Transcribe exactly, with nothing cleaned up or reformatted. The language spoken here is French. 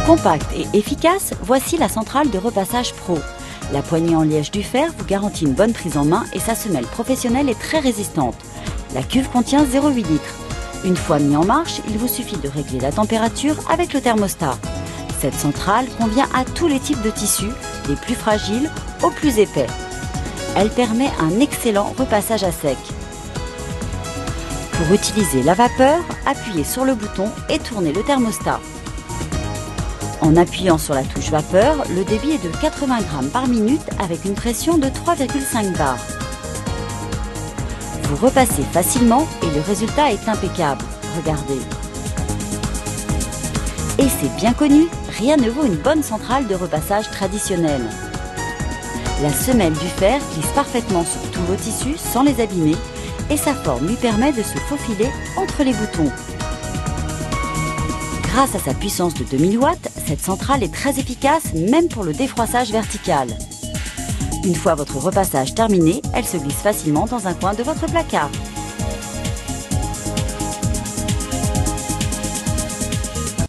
Compacte et efficace, voici la centrale de repassage Pro. La poignée en liège du fer vous garantit une bonne prise en main et sa semelle professionnelle est très résistante. La cuve contient zéro virgule huit litres. Une fois mis en marche, il vous suffit de régler la température avec le thermostat. Cette centrale convient à tous les types de tissus, des plus fragiles aux plus épais. Elle permet un excellent repassage à sec. Pour utiliser la vapeur, appuyez sur le bouton et tournez le thermostat. En appuyant sur la touche vapeur, le débit est de quatre-vingts grammes par minute avec une pression de trois virgule cinq bars. Vous repassez facilement et le résultat est impeccable. Regardez. Et c'est bien connu, rien ne vaut une bonne centrale de repassage traditionnelle. La semelle du fer glisse parfaitement sur tous vos tissus sans les abîmer et sa forme lui permet de se faufiler entre les boutons. Grâce à sa puissance de deux mille watts, cette centrale est très efficace même pour le défroissage vertical. Une fois votre repassage terminé, elle se glisse facilement dans un coin de votre placard.